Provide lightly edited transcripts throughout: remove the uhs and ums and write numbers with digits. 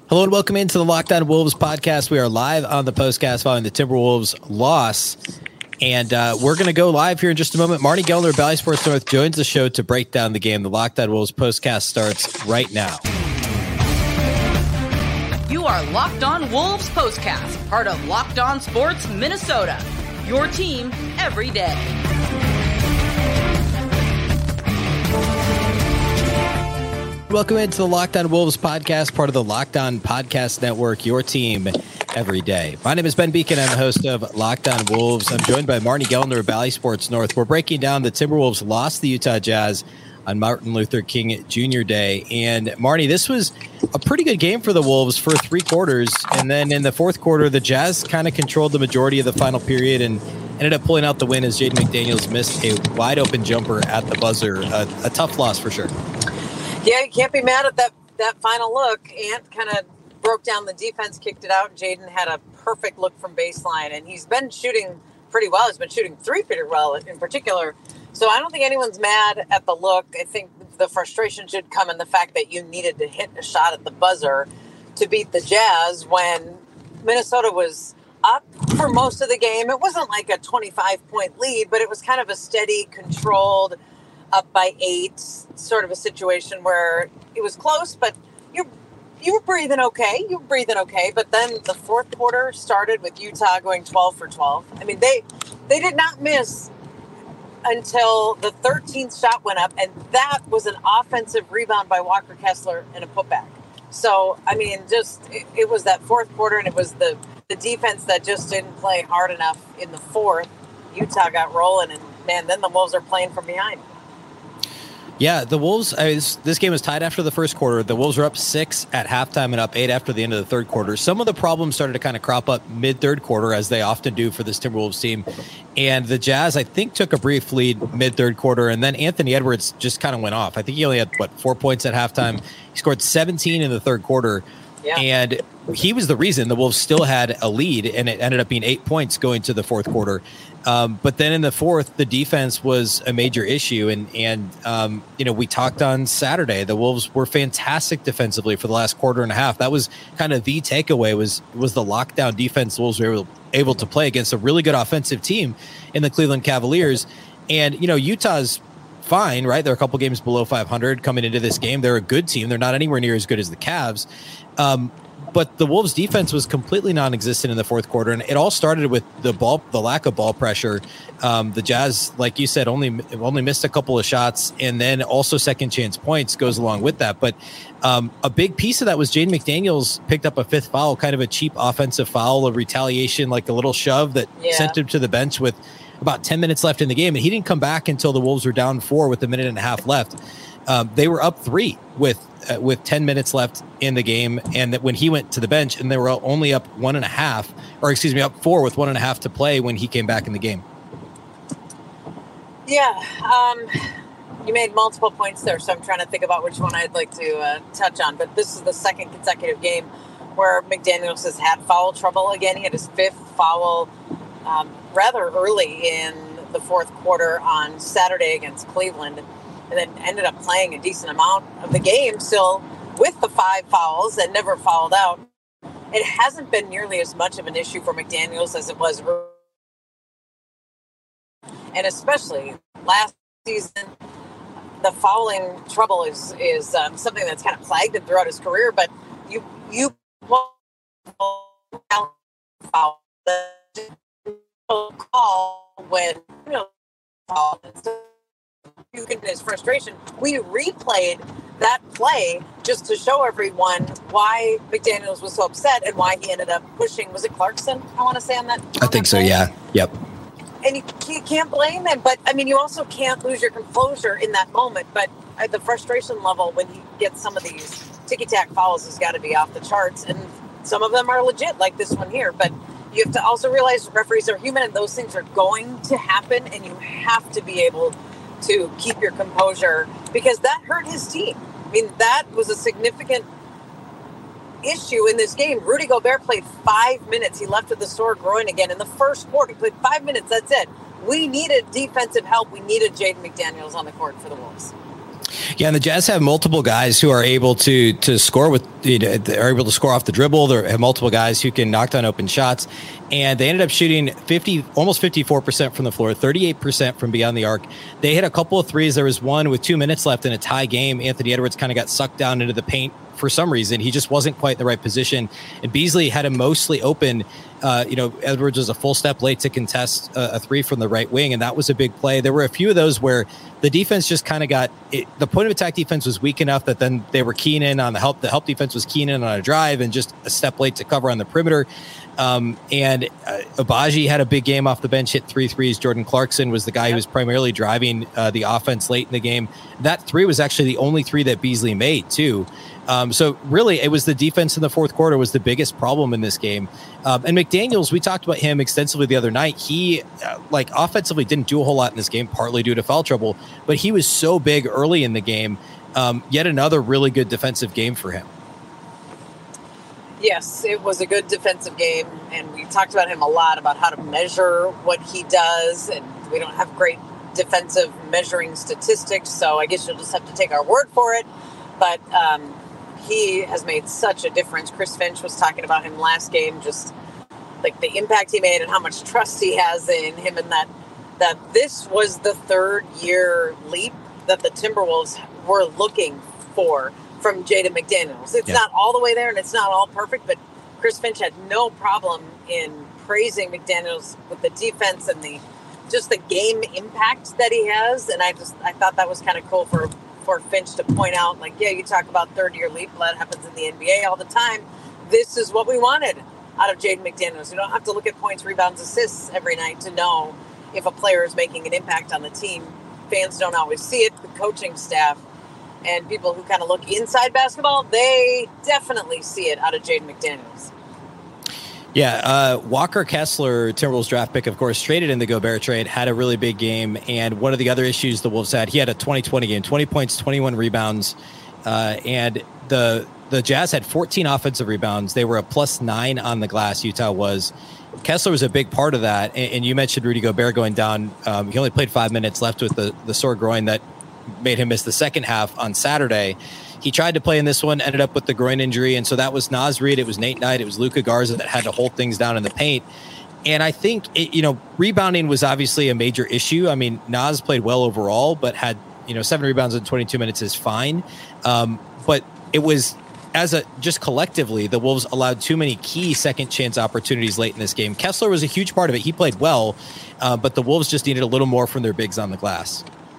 Hello and welcome into the Locked On Wolves podcast. We are live on the postcast following the Timberwolves loss. And we're going to go live here in just a moment. Marty Gellner of Bally Sports North joins the show to break down the game. The Locked On Wolves postcast starts right now. You are Locked On Wolves postcast, part of Locked On Sports Minnesota. Your team every day. Welcome into the Locked On Wolves podcast, part of the Locked On Podcast Network, your team every day. My name is Ben Beacon. I'm the host of Locked On Wolves. I'm joined by Marty Gellner of Bally Sports North. We're breaking down the Timberwolves lost the Utah Jazz on Martin Luther King Jr. Day. And Marty, this was a pretty good game for the Wolves for three quarters. And then in the fourth quarter, the Jazz kind of controlled the majority of the final period and ended up pulling out the win as Jaden McDaniels missed a wide open jumper at the buzzer. A tough loss for sure. Yeah, you can't be mad at that final look. Ant kind of broke down the defense, kicked it out. Jaden had a perfect look from baseline, and he's been shooting pretty well. He's been shooting three pretty well in particular. So I don't think anyone's mad at the look. I think the frustration should come in the fact that you needed to hit a shot at the buzzer to beat the Jazz when Minnesota was up for most of the game. It wasn't like a 25-point lead, but it was kind of a steady, controlled, up by 8 sort of a situation where it was close, but you were breathing okay. But then the fourth quarter started with Utah going 12 for 12. I mean, they did not miss until the 13th shot went up, and that was an offensive rebound by Walker Kessler and a putback. So, I mean, it was that fourth quarter, and it was the defense that just didn't play hard enough in the fourth. Utah got rolling, and, man, then the Wolves are playing from behind. Yeah, the Wolves, this game was tied after the first quarter. The Wolves were up 6 at halftime and up 8 after the end of the third quarter. Some of the problems started to kind of crop up mid-third quarter, as they often do for this Timberwolves team. And the Jazz, I think, took a brief lead mid-third quarter, and then Anthony Edwards just kind of went off. I think he only had, 4 points at halftime. He scored 17 in the third quarter. Yeah. And he was the reason the Wolves still had a lead, and it ended up being 8 points going to the fourth quarter. But then in the fourth, the defense was a major issue. And we talked on Saturday, the Wolves were fantastic defensively for the last quarter and a half. That was kind of the takeaway was the lockdown defense the Wolves were able to play against a really good offensive team in the Cleveland Cavaliers. And, Utah's fine, right? They're a couple games below 500 coming into this game. They're a good team. They're not anywhere near as good as the Cavs. But the Wolves defense was completely non-existent in the fourth quarter. And it all started with the lack of ball pressure. The Jazz, like you said, only missed a couple of shots, and then also second chance points goes along with that. But a big piece of that was Jaden McDaniels picked up a fifth foul, kind of a cheap offensive foul, a retaliation, like a little shove that sent him to the bench with about 10 minutes left in the game. And he didn't come back until the Wolves were down 4 with a minute and a half left. They were up 3 with 10 minutes left in the game, and that when he went to the bench, and they were only up 1.5, up 4 with 1.5 to play when he came back in the game. Yeah, you made multiple points there, so I'm trying to think about which one I'd like to touch on. But this is the second consecutive game where McDaniels has had foul trouble again. He had his 5th foul rather early in the fourth quarter on Saturday against Cleveland, and then ended up playing a decent amount of the game still with the 5 fouls and never fouled out. It hasn't been nearly as much of an issue for McDaniels as it was, and especially last season. The fouling trouble is something that's kind of plagued him throughout his career. But you call when you can his frustration. We replayed that play just to show everyone why McDaniels was so upset and why he ended up pushing. Was it Clarkson? I want to say on that. I think so. Yeah. Yep. And you can't blame him, but I mean, you also can't lose your composure in that moment. But the frustration level when he gets some of these ticky-tack fouls has got to be off the charts, and some of them are legit, like this one here. But you have to also realize referees are human, and those things are going to happen, and you have to be able to keep your composure because that hurt his team. I mean, that was a significant issue in this game. Rudy Gobert played 5 minutes. He left with the sore groin again in the first quarter. He played 5 minutes. That's it. We needed defensive help. We needed Jaden McDaniels on the court for the Wolves. Yeah, and the Jazz have multiple guys who are able to score with, are able to score off the dribble. They have multiple guys who can knock down open shots, and they ended up shooting almost 54% from the floor, 38% from beyond the arc. They hit a couple of threes. There was one with 2 minutes left in a tie game. Anthony Edwards kind of got sucked down into the paint for some reason. He just wasn't quite in the right position, and Beasley had him mostly open. Edwards was a full step late to contest a three from the right wing, and that was a big play. There were a few of those where the defense just kind of got it. The point of attack defense was weak enough that then they were keying in on the help. The help defense was keying in on a drive and just a step late to cover on the perimeter. And Agbaji had a big game off the bench, hit 3 threes. Jordan Clarkson was the guy who was primarily driving the offense late in the game. That three was actually the only three that Beasley made too. So really, it was the defense in the fourth quarter was the biggest problem in this game. And McDaniels, we talked about him extensively the other night. He offensively didn't do a whole lot in this game, partly due to foul trouble, but he was so big early in the game. Yet another really good defensive game for him. Yes, it was a good defensive game, and we talked about him a lot, about how to measure what he does, and we don't have great defensive measuring statistics, so I guess you'll just have to take our word for it. But he has made such a difference. Chris Finch was talking about him last game, just like the impact he made and how much trust he has in him, and that this was the third-year leap that the Timberwolves were looking for from Jaden McDaniels. It's not all the way there, and it's not all perfect, but Chris Finch had no problem in praising McDaniels with the defense and the game impact that he has. And I thought that was kind of cool for Finch to point out, like, yeah, you talk about third-year leap, that happens in the NBA all the time. This is what we wanted out of Jaden McDaniels. You don't have to look at points, rebounds, assists every night to know if a player is making an impact on the team. Fans don't always see it. The coaching staff and people who kind of look inside basketball, they definitely see it out of Jaden McDaniels. Yeah, Walker Kessler, Timberwolves draft pick, of course, traded in the Gobert trade, had a really big game. And one of the other issues the Wolves had, he had a 20-20 game, 20 points, 21 rebounds. And the Jazz had 14 offensive rebounds. They were a +9 on the glass, Utah was. Kessler was a big part of that. And you mentioned Rudy Gobert going down. He only played 5 minutes left with the sore groin that made him miss the second half on Saturday. He tried to play in this one, ended up with the groin injury. And so that was Naz Reid, it was Nate Knight, it was Luka Garza that had to hold things down in the paint. And I think, rebounding was obviously a major issue. I mean, Naz played well overall, but had, 7 rebounds in 22 minutes is fine. But it was, just collectively, the Wolves allowed too many key second chance opportunities late in this game. Kessler was a huge part of it. He played well, but the Wolves just needed a little more from their bigs on the glass.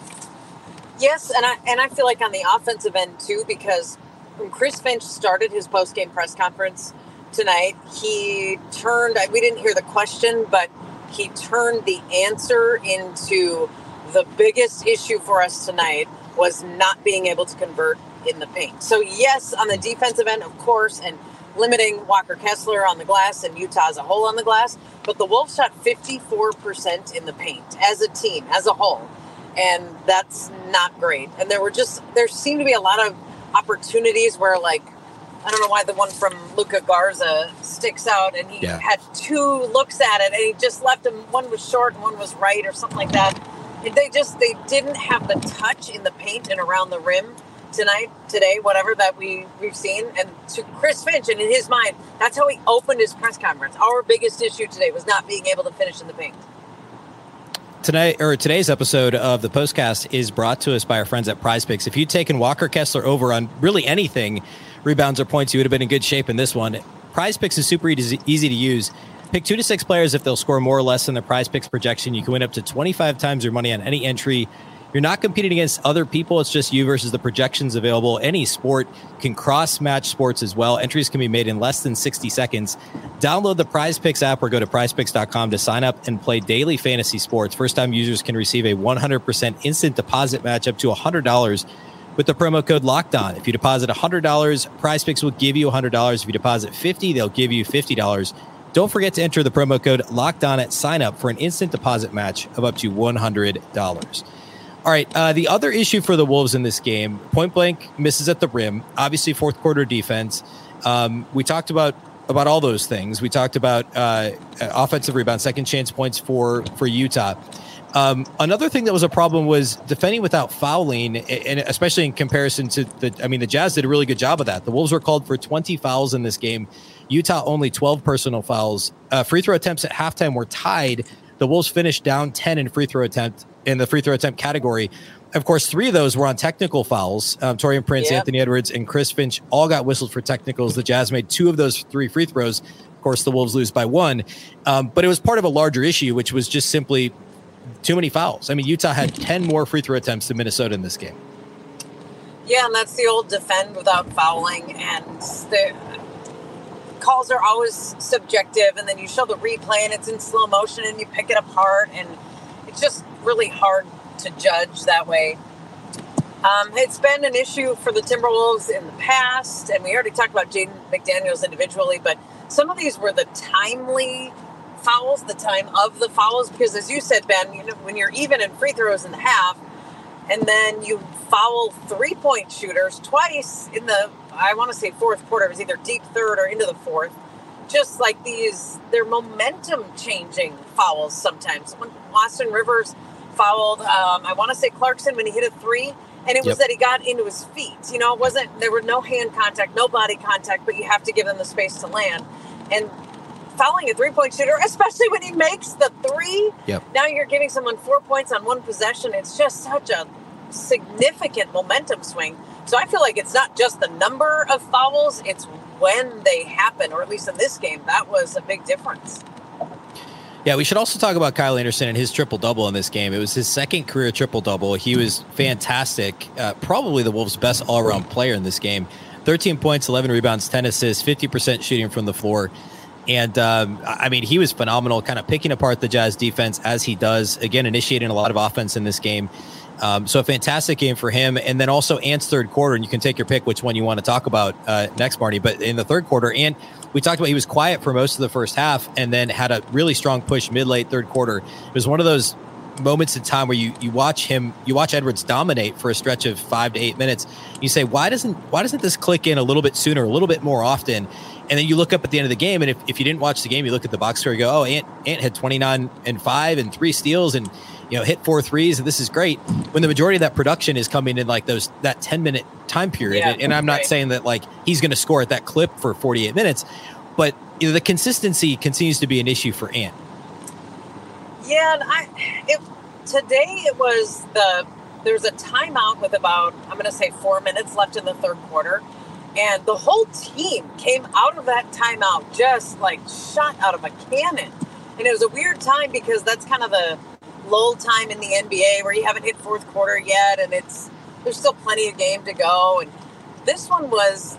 Yes, and I feel like on the offensive end too, because when Chris Finch started his post-game press conference tonight, he turned, we didn't hear the question, but he turned the answer into the biggest issue for us tonight was not being able to convert in the paint. So yes, on the defensive end, of course, and limiting Walker Kessler on the glass and Utah as a whole on the glass, but the Wolves shot 54% in the paint as a team, as a whole. And that's not great. And there seemed to be a lot of opportunities where, like, I don't know why the one from Luka Garza sticks out, and he had 2 looks at it and he just left him. One was short and one was right or something like that. And they didn't have the touch in the paint and around the rim today, whatever that we've seen. And to Chris Finch, and in his mind, that's how he opened his press conference. Our biggest issue today was not being able to finish in the paint. Today's episode of the Postcast is brought to us by our friends at Prize Picks. If you'd taken Walker Kessler over on really anything, rebounds or points, you would have been in good shape in this one. Prize Picks is super easy to use. Pick 2 to 6 players. If they'll score more or less than the Prize Picks projection, you can win up to 25 times your money on any entry. You're not competing against other people. It's just you versus the projections available. Any sport can cross-match sports as well. Entries can be made in less than 60 seconds. Download the Prize Picks app or go to prizepicks.com to sign up and play daily fantasy sports. First-time users can receive a 100% instant deposit match up to $100 with the promo code LOCKEDON. If you deposit $100, Prize Picks will give you $100. If you deposit $50, they'll give you $50. Don't forget to enter the promo code LOCKEDON at sign up for an instant deposit match of up to $100. All right, the other issue for the Wolves in this game, point blank misses at the rim, obviously fourth quarter defense. We talked about all those things. We talked about offensive rebound, second chance points for Utah. Another thing that was a problem was defending without fouling, and especially in comparison to the Jazz did a really good job of that. The Wolves were called for 20 fouls in this game. Utah only 12 personal fouls. Free throw attempts at halftime were tied. The Wolves finished down 10 in the free throw attempt category. Of course, 3 of those were on technical fouls. Taurean Prince, Anthony Edwards, and Chris Finch all got whistled for technicals. The Jazz made 2 of those 3 free throws. Of course, the Wolves lose by 1. But it was part of a larger issue, which was just simply too many fouls. I mean, Utah had 10 more free throw attempts than Minnesota in this game. Yeah, and that's the old defend without fouling. And the calls are always subjective. And then you show the replay and it's in slow motion and you pick it apart. And it's just really hard to judge that way. It's been an issue for the Timberwolves in the past. And we already talked about Jaden McDaniels individually. But some of these were the timely fouls, the time of the fouls, because as you said, Ben, when you're even in free throws in the half, and then you foul 3-point shooters twice in the, I want to say fourth quarter, it was either deep third or into the fourth, just like they're momentum changing fouls sometimes. When Austin Rivers fouled, I want to say Clarkson when he hit a 3, and it was that he got into his feet. There were no hand contact, no body contact, but you have to give them the space to land. And fouling a 3-point shooter, especially when he makes the 3. Now you're giving someone 4 points on one possession. It's just such a significant momentum swing. So I feel like it's not just the number of fouls, it's when they happen, or at least in this game, that was a big difference. Yeah, we should also talk about Kyle Anderson and his triple-double in this game. It was his second career triple-double. He was fantastic, probably the Wolves' best all-around player in this game. 13 points, 11 rebounds, 10 assists, 50% shooting from the floor. And, he was phenomenal, kind of picking apart the Jazz defense as he does, again, initiating a lot of offense in this game. So a fantastic game for him. And then also Ant's third quarter, and you can take your pick which one you want to talk about next, Marty. But in the third quarter, Ant, we talked about he was quiet for most of the first half and then had a really strong push mid-late third quarter. It was one of those moments in time where you watch Edwards dominate for a stretch of 5 to 8 minutes. You say, why doesn't this click in a little bit sooner, a little bit more often? And then you look up at the end of the game, and if you didn't watch the game, you look at the box score, you go, oh, Ant had 29 and 5 and 3 steals and hit 4 threes, and this is great. When the majority of that production is coming in like that 10-minute time period, and I'm not saying that like he's going to score at that clip for 48 minutes, but the consistency continues to be an issue for Ant. Yeah, and today it was there was a timeout with about, I'm going to say 4 minutes left in the third quarter. And the whole team came out of that timeout just like shot out of a cannon. And it was a weird time because that's kind of the lull time in the NBA where you haven't hit fourth quarter yet. And there's still plenty of game to go. And this one was,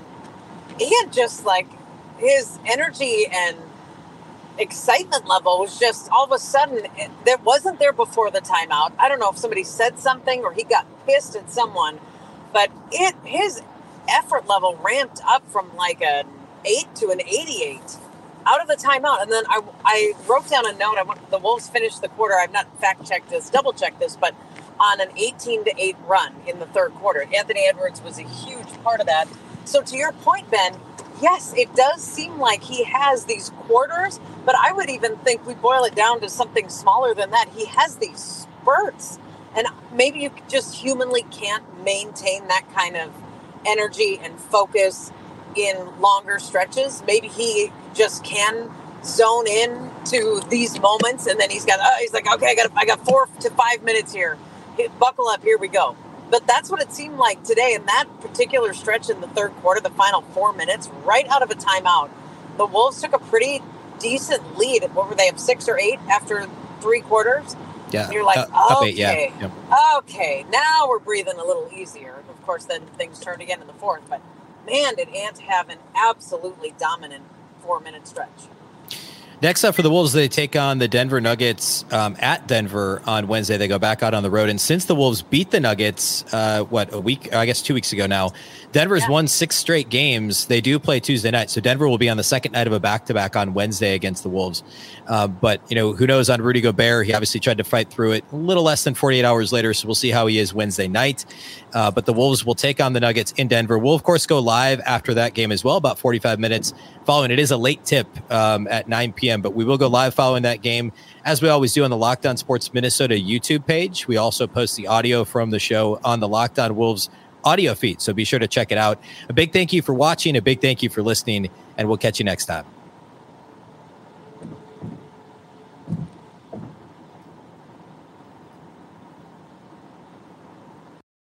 he had just like his energy and excitement level was just all of a sudden that wasn't there before the timeout. I don't know if somebody said something or he got pissed at someone, but his effort level ramped up from like an 8 to an 88 out of the timeout. And then I wrote down a note. The Wolves finished the quarter. I've not double checked this, but on an 18-8 run in the third quarter. Anthony Edwards was a huge part of that. So to your point, Ben, yes, it does seem like he has these quarters, but I would even think we boil it down to something smaller than that. He has these spurts, and maybe you just humanly can't maintain that kind of energy and focus in longer stretches. Maybe he just can zone in to these moments, and then he's like, okay, I got 4 to 5 minutes here. Buckle up, here we go. But that's what it seemed like today in that particular stretch in the third quarter, the final 4 minutes, right out of a timeout. The Wolves took a pretty decent lead. What were they, up 6 or 8 after 3 quarters? Yeah. And you're like, up okay, 8, yeah. Yep. Okay, now we're breathing a little easier. Of course, then things turned again in the fourth. But man, did Ant have an absolutely dominant 4-minute stretch. Next up for the Wolves, they take on the Denver Nuggets at Denver on Wednesday. They go back out on the road. And since the Wolves beat the Nuggets, 2 weeks ago now, Denver's won 6 straight games. They do play Tuesday night. So Denver will be on the second night of a back-to-back on Wednesday against the Wolves. But, who knows on Rudy Gobert? He obviously tried to fight through it a little less than 48 hours later. So we'll see how he is Wednesday night. But the Wolves will take on the Nuggets in Denver. We'll, of course, go live after that game as well, about 45 minutes following. It is a late tip at 9 p.m. p.m., but we will go live following that game, as we always do on the Locked On Sports Minnesota YouTube page. We also post the audio from the show on the Locked On Wolves audio feed, so be sure to check it out. A big thank you for watching, a big thank you for listening, and we'll catch you next time.